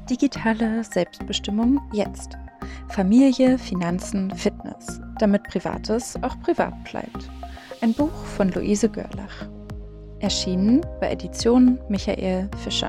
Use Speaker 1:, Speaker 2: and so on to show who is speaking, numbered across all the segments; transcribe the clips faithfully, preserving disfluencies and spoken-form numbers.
Speaker 1: Digitale Selbstbestimmung jetzt. Familie, Finanzen, Fitness, damit Privates auch privat bleibt. Ein Buch von Luise Görlach. Erschienen bei Edition Michael Fischer.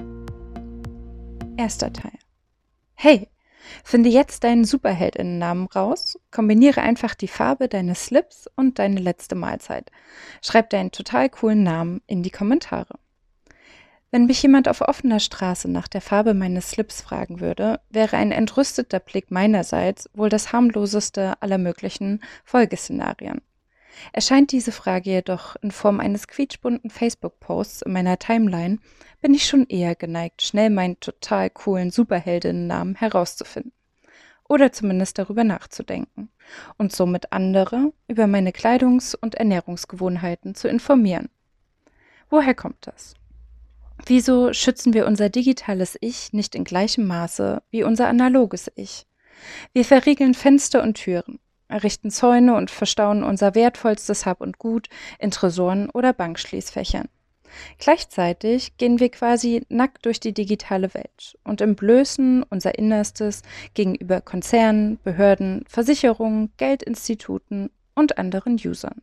Speaker 1: Erster Teil. Hey, finde jetzt deinen Superheldinnennamen raus, kombiniere einfach die Farbe deines Slips und deine letzte Mahlzeit. Schreib deinen total coolen Namen in die Kommentare. Wenn mich jemand auf offener Straße nach der Farbe meines Slips fragen würde, wäre ein entrüsteter Blick meinerseits wohl das harmloseste aller möglichen Folgeszenarien. Erscheint diese Frage jedoch in Form eines quietschbunten Facebook-Posts in meiner Timeline, bin ich schon eher geneigt, schnell meinen total coolen Superheldinnennamen herauszufinden. Oder zumindest darüber nachzudenken und somit andere über meine Kleidungs- und Ernährungsgewohnheiten zu informieren. Woher kommt das? Wieso schützen wir unser digitales Ich nicht in gleichem Maße wie unser analoges Ich? Wir verriegeln Fenster und Türen, errichten Zäune und verstauen unser wertvollstes Hab und Gut in Tresoren oder Bankschließfächern. Gleichzeitig gehen wir quasi nackt durch die digitale Welt und entblößen unser Innerstes gegenüber Konzernen, Behörden, Versicherungen, Geldinstituten und anderen Usern.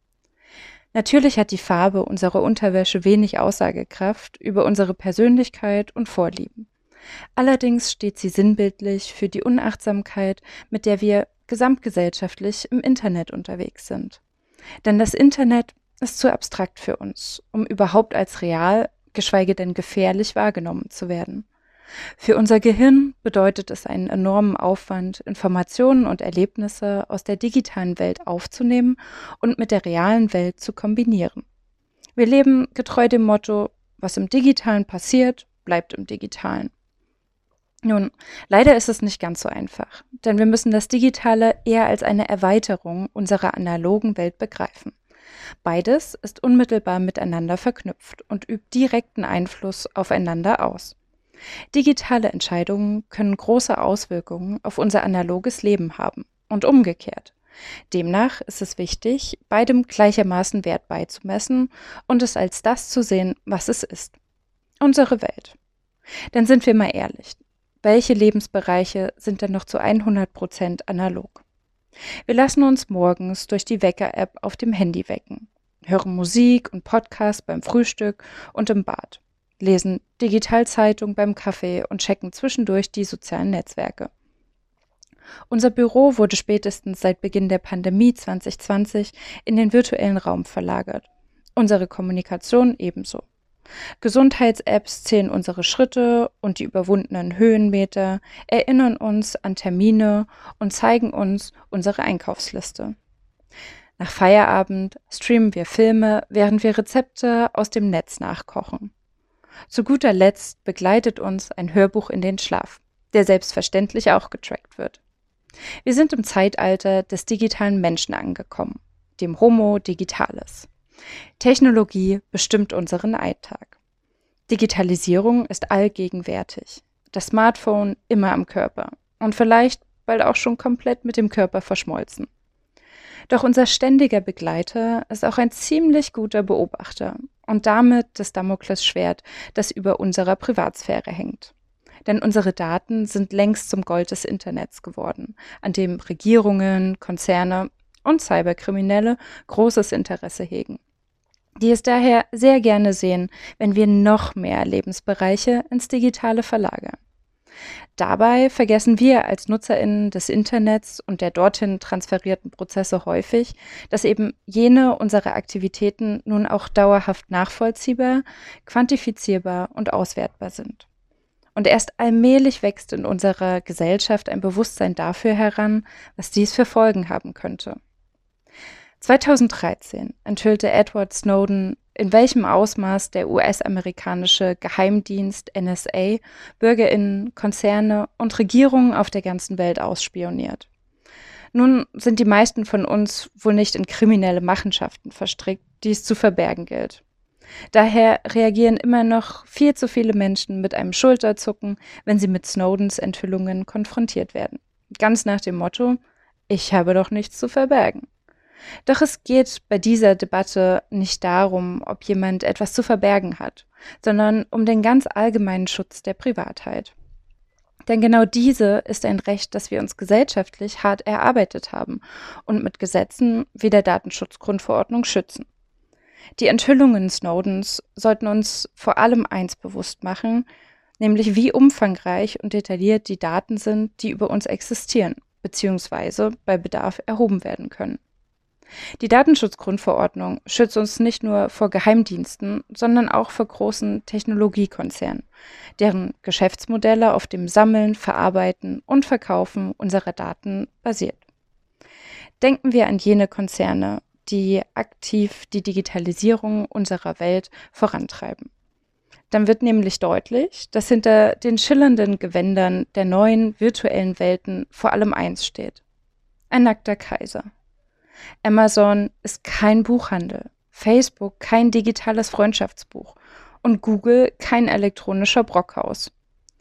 Speaker 1: Natürlich hat die Farbe unserer Unterwäsche wenig Aussagekraft über unsere Persönlichkeit und Vorlieben. Allerdings steht sie sinnbildlich für die Unachtsamkeit, mit der wir gesamtgesellschaftlich im Internet unterwegs sind. Denn das Internet ist zu abstrakt für uns, um überhaupt als real, geschweige denn gefährlich wahrgenommen zu werden. Für unser Gehirn bedeutet es einen enormen Aufwand, Informationen und Erlebnisse aus der digitalen Welt aufzunehmen und mit der realen Welt zu kombinieren. Wir leben getreu dem Motto, was im Digitalen passiert, bleibt im Digitalen. Nun, leider ist es nicht ganz so einfach, denn wir müssen das Digitale eher als eine Erweiterung unserer analogen Welt begreifen. Beides ist unmittelbar miteinander verknüpft und übt direkten Einfluss aufeinander aus. Digitale Entscheidungen können große Auswirkungen auf unser analoges Leben haben und umgekehrt. Demnach ist es wichtig, beidem gleichermaßen Wert beizumessen und es als das zu sehen, was es ist. Unsere Welt. Denn sind wir mal ehrlich, welche Lebensbereiche sind denn noch zu hundert Prozent analog? Wir lassen uns morgens durch die Wecker-App auf dem Handy wecken, hören Musik und Podcasts beim Frühstück und im Bad, lesen Digitalzeitung beim Kaffee und checken zwischendurch die sozialen Netzwerke. Unser Büro wurde spätestens seit Beginn der Pandemie zwanzig zwanzig in den virtuellen Raum verlagert. Unsere Kommunikation ebenso. Gesundheits-Apps zählen unsere Schritte und die überwundenen Höhenmeter, erinnern uns an Termine und zeigen uns unsere Einkaufsliste. Nach Feierabend streamen wir Filme, während wir Rezepte aus dem Netz nachkochen. Zu guter Letzt begleitet uns ein Hörbuch in den Schlaf, der selbstverständlich auch getrackt wird. Wir sind im Zeitalter des digitalen Menschen angekommen, dem Homo Digitalis. Technologie bestimmt unseren Alltag. Digitalisierung ist allgegenwärtig. Das Smartphone immer am Körper und vielleicht bald auch schon komplett mit dem Körper verschmolzen. Doch unser ständiger Begleiter ist auch ein ziemlich guter Beobachter und damit das Damoklesschwert, das über unserer Privatsphäre hängt. Denn unsere Daten sind längst zum Gold des Internets geworden, an dem Regierungen, Konzerne und Cyberkriminelle großes Interesse hegen, die es daher sehr gerne sehen, wenn wir noch mehr Lebensbereiche ins Digitale verlagern. Dabei vergessen wir als NutzerInnen des Internets und der dorthin transferierten Prozesse häufig, dass eben jene unserer Aktivitäten nun auch dauerhaft nachvollziehbar, quantifizierbar und auswertbar sind. Und erst allmählich wächst in unserer Gesellschaft ein Bewusstsein dafür heran, was dies für Folgen haben könnte. zweitausenddreizehn enthüllte Edward Snowden, in welchem Ausmaß der U S-amerikanische Geheimdienst N S A BürgerInnen, Konzerne und Regierungen auf der ganzen Welt ausspioniert. Nun sind die meisten von uns wohl nicht in kriminelle Machenschaften verstrickt, die es zu verbergen gilt. Daher reagieren immer noch viel zu viele Menschen mit einem Schulterzucken, wenn sie mit Snowdens Enthüllungen konfrontiert werden. Ganz nach dem Motto: Ich habe doch nichts zu verbergen. Doch es geht bei dieser Debatte nicht darum, ob jemand etwas zu verbergen hat, sondern um den ganz allgemeinen Schutz der Privatheit. Denn genau diese ist ein Recht, das wir uns gesellschaftlich hart erarbeitet haben und mit Gesetzen wie der Datenschutzgrundverordnung schützen. Die Enthüllungen Snowdens sollten uns vor allem eins bewusst machen, nämlich wie umfangreich und detailliert die Daten sind, die über uns existieren, beziehungsweise bei Bedarf erhoben werden können. Die Datenschutzgrundverordnung schützt uns nicht nur vor Geheimdiensten, sondern auch vor großen Technologiekonzernen, deren Geschäftsmodelle auf dem Sammeln, Verarbeiten und Verkaufen unserer Daten basiert. Denken wir an jene Konzerne, die aktiv die Digitalisierung unserer Welt vorantreiben. Dann wird nämlich deutlich, dass hinter den schillernden Gewändern der neuen virtuellen Welten vor allem eins steht: ein nackter Kaiser. Amazon ist kein Buchhandel, Facebook kein digitales Freundschaftsbuch und Google kein elektronischer Brockhaus.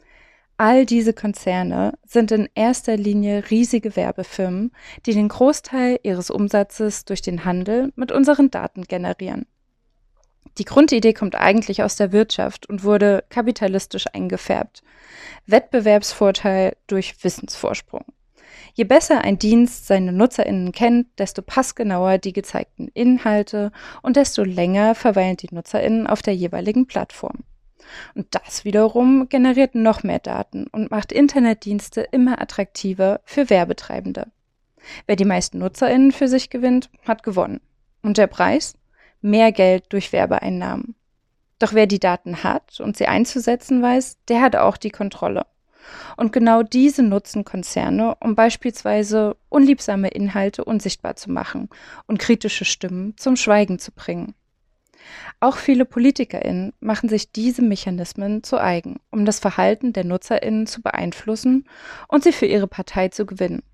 Speaker 1: All diese Konzerne sind in erster Linie riesige Werbefirmen, die den Großteil ihres Umsatzes durch den Handel mit unseren Daten generieren. Die Grundidee kommt eigentlich aus der Wirtschaft und wurde kapitalistisch eingefärbt. Wettbewerbsvorteil durch Wissensvorsprung. Je besser ein Dienst seine NutzerInnen kennt, desto passgenauer die gezeigten Inhalte und desto länger verweilen die NutzerInnen auf der jeweiligen Plattform. Und das wiederum generiert noch mehr Daten und macht Internetdienste immer attraktiver für Werbetreibende. Wer die meisten NutzerInnen für sich gewinnt, hat gewonnen. Und der Preis? Mehr Geld durch Werbeeinnahmen. Doch wer die Daten hat und sie einzusetzen weiß, der hat auch die Kontrolle. Und genau diese nutzen Konzerne, um beispielsweise unliebsame Inhalte unsichtbar zu machen und kritische Stimmen zum Schweigen zu bringen. Auch viele PolitikerInnen machen sich diese Mechanismen zu eigen, um das Verhalten der NutzerInnen zu beeinflussen und sie für ihre Partei zu gewinnen.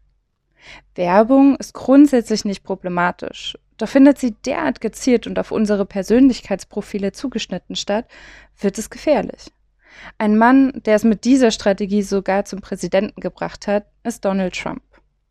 Speaker 1: Werbung ist grundsätzlich nicht problematisch, doch findet sie derart gezielt und auf unsere Persönlichkeitsprofile zugeschnitten statt, wird es gefährlich. Ein Mann, der es mit dieser Strategie sogar zum Präsidenten gebracht hat, ist Donald Trump.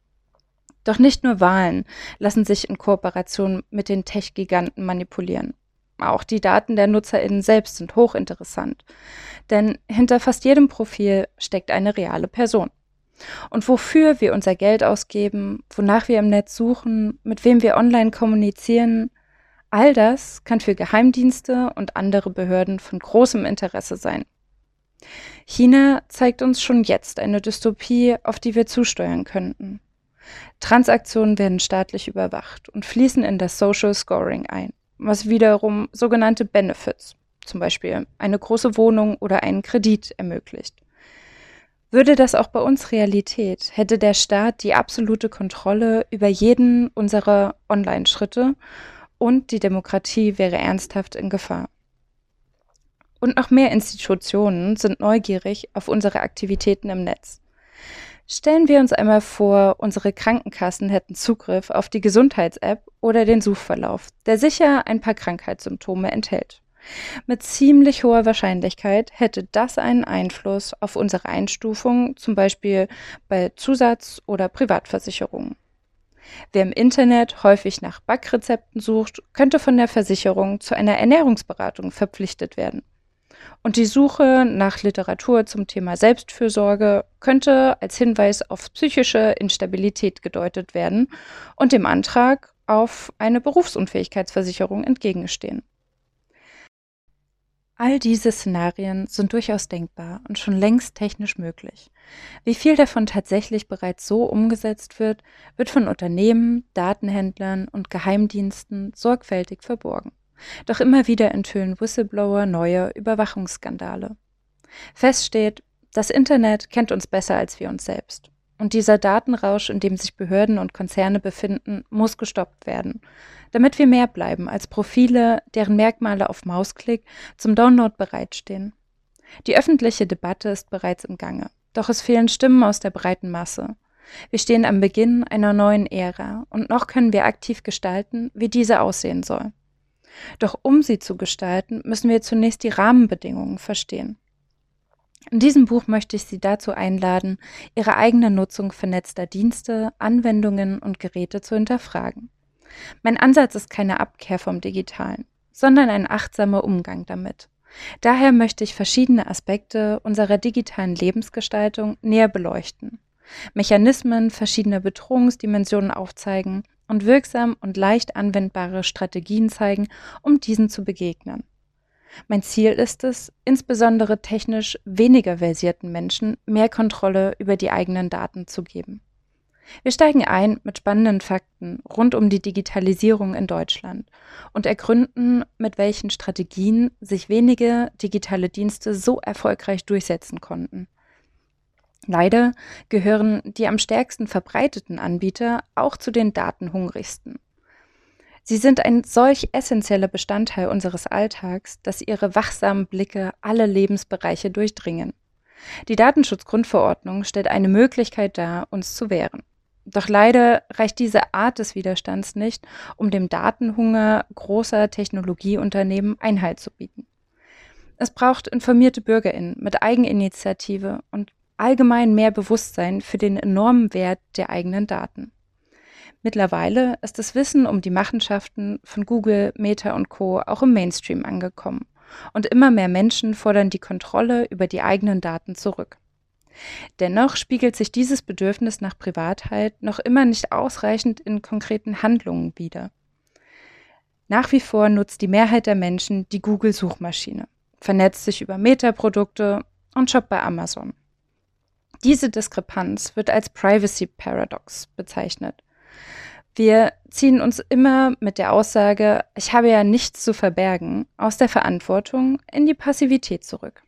Speaker 1: Doch nicht nur Wahlen lassen sich in Kooperation mit den Tech-Giganten manipulieren. Auch die Daten der NutzerInnen selbst sind hochinteressant, denn hinter fast jedem Profil steckt eine reale Person. Und wofür wir unser Geld ausgeben, wonach wir im Netz suchen, mit wem wir online kommunizieren, all das kann für Geheimdienste und andere Behörden von großem Interesse sein. China zeigt uns schon jetzt eine Dystopie, auf die wir zusteuern könnten. Transaktionen werden staatlich überwacht und fließen in das Social Scoring ein, was wiederum sogenannte Benefits, zum Beispiel eine große Wohnung oder einen Kredit, ermöglicht. Würde das auch bei uns Realität, hätte der Staat die absolute Kontrolle über jeden unserer Online-Schritte und die Demokratie wäre ernsthaft in Gefahr. Und noch mehr Institutionen sind neugierig auf unsere Aktivitäten im Netz. Stellen wir uns einmal vor, unsere Krankenkassen hätten Zugriff auf die Gesundheits-App oder den Suchverlauf, der sicher ein paar Krankheitssymptome enthält. Mit ziemlich hoher Wahrscheinlichkeit hätte das einen Einfluss auf unsere Einstufung, zum Beispiel bei Zusatz- oder Privatversicherungen. Wer im Internet häufig nach Backrezepten sucht, könnte von der Versicherung zu einer Ernährungsberatung verpflichtet werden. Und die Suche nach Literatur zum Thema Selbstfürsorge könnte als Hinweis auf psychische Instabilität gedeutet werden und dem Antrag auf eine Berufsunfähigkeitsversicherung entgegenstehen. All diese Szenarien sind durchaus denkbar und schon längst technisch möglich. Wie viel davon tatsächlich bereits so umgesetzt wird, wird von Unternehmen, Datenhändlern und Geheimdiensten sorgfältig verborgen. Doch immer wieder enthüllen Whistleblower neue Überwachungsskandale. Fest steht, das Internet kennt uns besser als wir uns selbst. Und dieser Datenrausch, in dem sich Behörden und Konzerne befinden, muss gestoppt werden, damit wir mehr bleiben als Profile, deren Merkmale auf Mausklick zum Download bereitstehen. Die öffentliche Debatte ist bereits im Gange, doch es fehlen Stimmen aus der breiten Masse. Wir stehen am Beginn einer neuen Ära und noch können wir aktiv gestalten, wie diese aussehen soll. Doch um sie zu gestalten, müssen wir zunächst die Rahmenbedingungen verstehen. In diesem Buch möchte ich Sie dazu einladen, Ihre eigene Nutzung vernetzter Dienste, Anwendungen und Geräte zu hinterfragen. Mein Ansatz ist keine Abkehr vom Digitalen, sondern ein achtsamer Umgang damit. Daher möchte ich verschiedene Aspekte unserer digitalen Lebensgestaltung näher beleuchten, Mechanismen verschiedener Bedrohungsdimensionen aufzeigen und wirksam und leicht anwendbare Strategien zeigen, um diesen zu begegnen. Mein Ziel ist es, insbesondere technisch weniger versierten Menschen mehr Kontrolle über die eigenen Daten zu geben. Wir steigen ein mit spannenden Fakten rund um die Digitalisierung in Deutschland und ergründen, mit welchen Strategien sich wenige digitale Dienste so erfolgreich durchsetzen konnten. Leider gehören die am stärksten verbreiteten Anbieter auch zu den datenhungrigsten. Sie sind ein solch essentieller Bestandteil unseres Alltags, dass ihre wachsamen Blicke alle Lebensbereiche durchdringen. Die Datenschutzgrundverordnung stellt eine Möglichkeit dar, uns zu wehren. Doch leider reicht diese Art des Widerstands nicht, um dem Datenhunger großer Technologieunternehmen Einhalt zu bieten. Es braucht informierte BürgerInnen mit Eigeninitiative und allgemein mehr Bewusstsein für den enormen Wert der eigenen Daten. Mittlerweile ist das Wissen um die Machenschaften von Google, Meta und Co. auch im Mainstream angekommen und immer mehr Menschen fordern die Kontrolle über die eigenen Daten zurück. Dennoch spiegelt sich dieses Bedürfnis nach Privatheit noch immer nicht ausreichend in konkreten Handlungen wider. Nach wie vor nutzt die Mehrheit der Menschen die Google-Suchmaschine, vernetzt sich über Meta-Produkte und shoppt bei Amazon. Diese Diskrepanz wird als Privacy Paradox bezeichnet. Wir ziehen uns immer mit der Aussage, ich habe ja nichts zu verbergen, aus der Verantwortung in die Passivität zurück.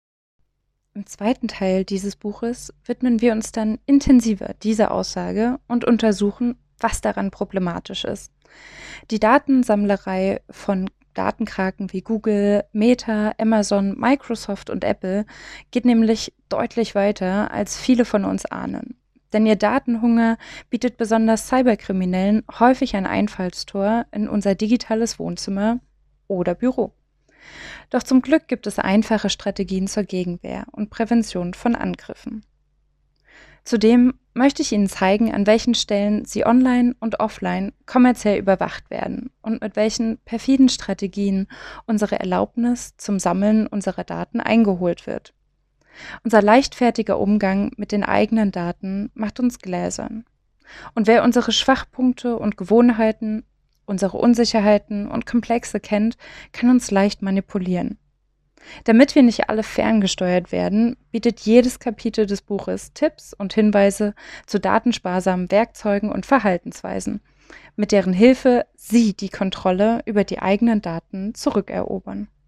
Speaker 1: Im zweiten Teil dieses Buches widmen wir uns dann intensiver dieser Aussage und untersuchen, was daran problematisch ist. Die Datensammlerei von Datenkraken wie Google, Meta, Amazon, Microsoft und Apple geht nämlich deutlich weiter, als viele von uns ahnen. Denn ihr Datenhunger bietet besonders Cyberkriminellen häufig ein Einfallstor in unser digitales Wohnzimmer oder Büro. Doch zum Glück gibt es einfache Strategien zur Gegenwehr und Prävention von Angriffen. Zudem möchte ich Ihnen zeigen, an welchen Stellen Sie online und offline kommerziell überwacht werden und mit welchen perfiden Strategien unsere Erlaubnis zum Sammeln unserer Daten eingeholt wird. Unser leichtfertiger Umgang mit den eigenen Daten macht uns gläsern. Und wer unsere Schwachpunkte und Gewohnheiten, unsere Unsicherheiten und Komplexe kennt, kann uns leicht manipulieren. Damit wir nicht alle ferngesteuert werden, bietet jedes Kapitel des Buches Tipps und Hinweise zu datensparsamen Werkzeugen und Verhaltensweisen, mit deren Hilfe Sie die Kontrolle über die eigenen Daten zurückerobern.